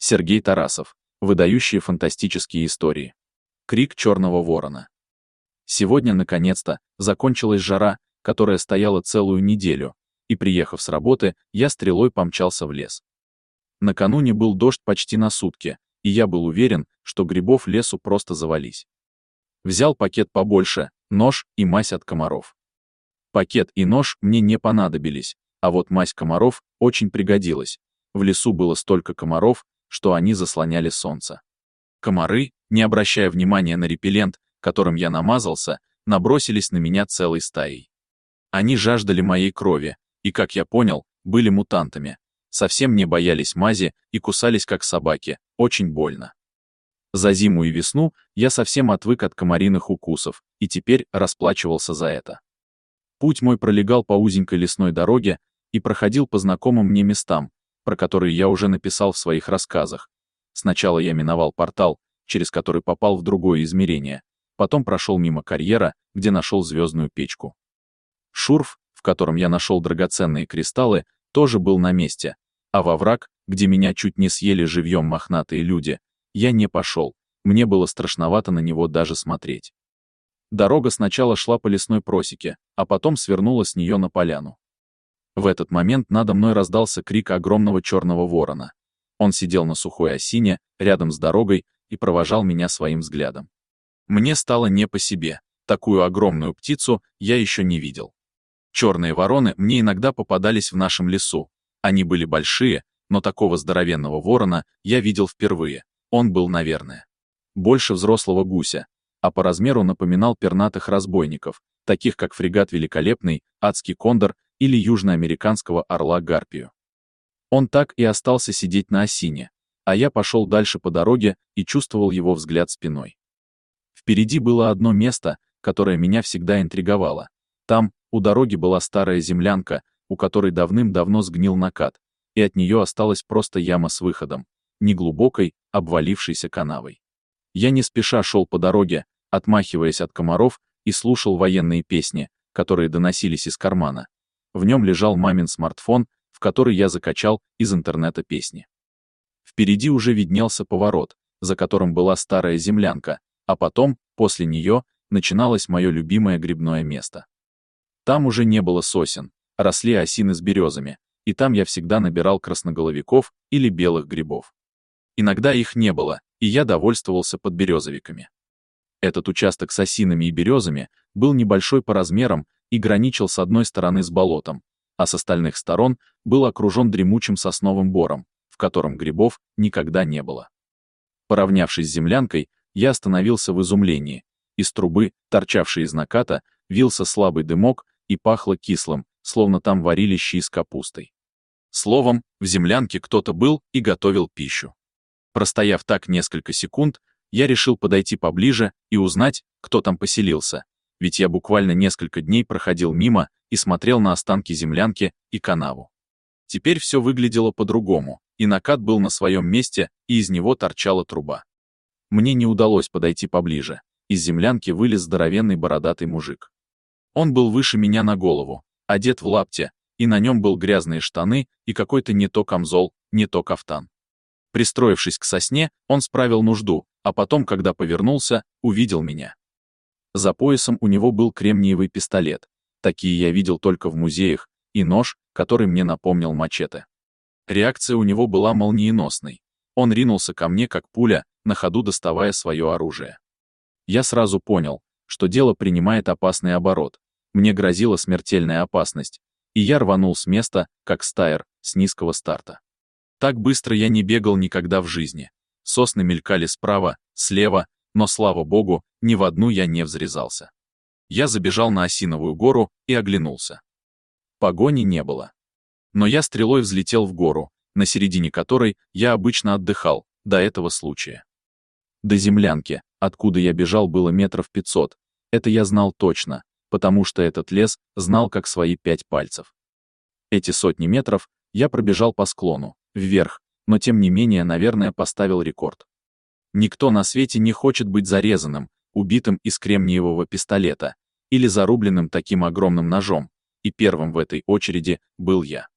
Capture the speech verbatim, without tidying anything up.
Сергей Тарасов. Выдающие фантастические истории. Крик черного ворона. Сегодня, наконец-то, закончилась жара, которая стояла целую неделю, и, приехав с работы, я стрелой помчался в лес. Накануне был дождь почти на сутки, и я был уверен, что грибов лесу просто завались. Взял пакет побольше, нож и мазь от комаров. Пакет и нож мне не понадобились, а вот мазь комаров очень пригодилась. В лесу было столько комаров, что они заслоняли солнце. Комары, не обращая внимания на репеллент, которым я намазался, набросились на меня целой стаей. Они жаждали моей крови, и, как я понял, были мутантами. Совсем не боялись мази и кусались как собаки, очень больно. За зиму и весну я совсем отвык от комариных укусов, и теперь расплачивался за это. Путь мой пролегал по узенькой лесной дороге и проходил по знакомым мне местам, про которые я уже написал в своих рассказах. Сначала я миновал портал, через который попал в другое измерение, потом прошел мимо карьера, где нашел звездную печку. Шурф, в котором я нашел драгоценные кристаллы, тоже был на месте, а во враг, где меня чуть не съели живьем мохнатые люди, я не пошел, мне было страшновато на него даже смотреть. Дорога сначала шла по лесной просеке, а потом свернула с нее на поляну. В этот момент надо мной раздался крик огромного черного ворона. Он сидел на сухой осине, рядом с дорогой, и провожал меня своим взглядом. Мне стало не по себе, такую огромную птицу я еще не видел. Черные вороны мне иногда попадались в нашем лесу. Они были большие, но такого здоровенного ворона я видел впервые. Он был, наверное, больше взрослого гуся, а по размеру напоминал пернатых разбойников, таких как фрегат Великолепный, Адский кондор или южноамериканского орла Гарпию. Он так и остался сидеть на осине, а я пошел дальше по дороге и чувствовал его взгляд спиной. Впереди было одно место, которое меня всегда интриговало. Там, у дороги была старая землянка, у которой давным-давно сгнил накат, и от нее осталась просто яма с выходом, неглубокой, обвалившейся канавой. Я не спеша шел по дороге, отмахиваясь от комаров, и слушал военные песни, которые доносились из кармана. В нем лежал мамин смартфон, в который я закачал из интернета песни. Впереди уже виднелся поворот, за которым была старая землянка, а потом, после нее, начиналось мое любимое грибное место. Там уже не было сосен, росли осины с березами, и там я всегда набирал красноголовиков или белых грибов. Иногда их не было, и я довольствовался подберезовиками. Этот участок с осинами и березами был небольшой по размерам и граничил с одной стороны с болотом, а с остальных сторон был окружен дремучим сосновым бором, в котором грибов никогда не было. Поравнявшись с землянкой, я остановился в изумлении. Из трубы, торчавшей из наката, вился слабый дымок и пахло кислым, словно там варили щи с капустой. Словом, в землянке кто-то был и готовил пищу. Простояв так несколько секунд, я решил подойти поближе и узнать, кто там поселился, ведь я буквально несколько дней проходил мимо и смотрел на останки землянки и канаву. Теперь все выглядело по-другому, и накат был на своем месте, и из него торчала труба. Мне не удалось подойти поближе. Из землянки вылез здоровенный бородатый мужик. Он был выше меня на голову, одет в лапти, и на нем был грязные штаны и какой-то не то камзол, не то кафтан. Пристроившись к сосне, он справил нужду, а потом, когда повернулся, увидел меня. За поясом у него был кремниевый пистолет. Такие я видел только в музеях, и нож, который мне напомнил мачете. Реакция у него была молниеносной. Он ринулся ко мне как пуля, на ходу доставая свое оружие. Я сразу понял, что дело принимает опасный оборот. Мне грозила смертельная опасность, и я рванул с места, как стайер, с низкого старта. Так быстро я не бегал никогда в жизни. Сосны мелькали справа, слева, но, слава богу, ни в одну я не взрезался. Я забежал на осиновую гору и оглянулся. Погони не было. Но я стрелой взлетел в гору, на середине которой я обычно отдыхал, до этого случая. До землянки, откуда я бежал, было метров пятьсот. Это я знал точно, потому что этот лес знал как свои пять пальцев. Эти сотни метров я пробежал по склону, вверх, но тем не менее, наверное, поставил рекорд. Никто на свете не хочет быть зарезанным, убитым из кремниевого пистолета, или зарубленным таким огромным ножом, и первым в этой очереди был я.